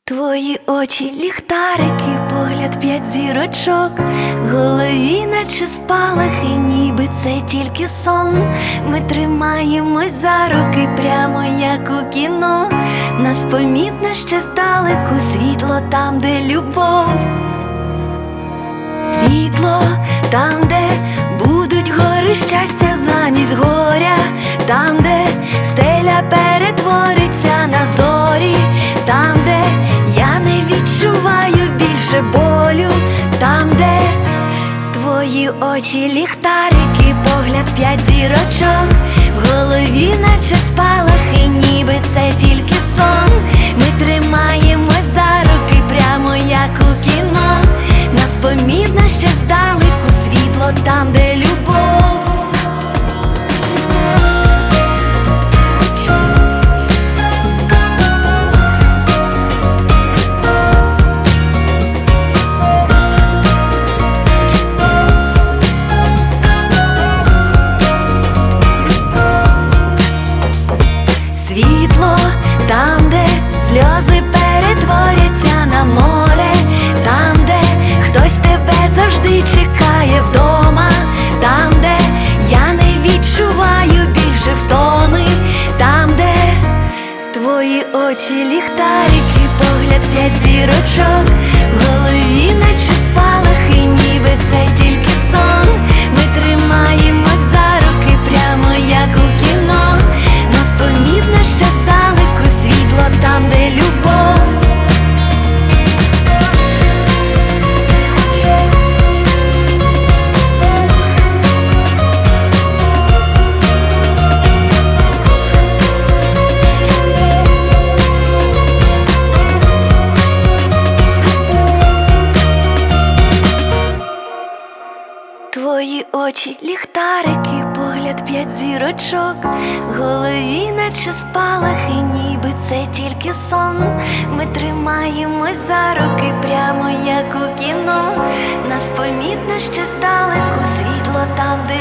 Твої очі, ліхтарики, погляд 5 зірочок, в голові наче спалахи, ніби це тільки сон. Ми тримаємось за руки, прямо як у кіно. Нас помітно ще здалеку, світло там, де любов. Світло там, де будуть гори щастя замість горя, там, де стеля перетвориться на зорі, там, де я не відчуваю більше болю, там, де твої очі, ліхтарики, погляд 5 зірочок, в голові наче спалахи, ніби це тільки сон. Ми тримаємось за руки, прямо як у кіно. Нас помітно ще здалеку, світло там, де любов. Світло там, де сльози перетворяться на море, там, де хтось тебе завжди чекає вдома, там, де я не відчуваю більше втоми, там, де твої очі, ліхтарики, погляд 5 зірочок, в голові наче спалахи, ніби це тільки сон. Ми тримаємось за руки, прямо як у кіно. Нас помітно ще здалеку, світло там, де любов. Твої очі, ліхтарики, погляд 5 зірочок, в голові наче спалахи, ніби це тільки сон. Ми тримаємось за руки, прямо як у кіно. Нас помітно ще здалеку, світло там, де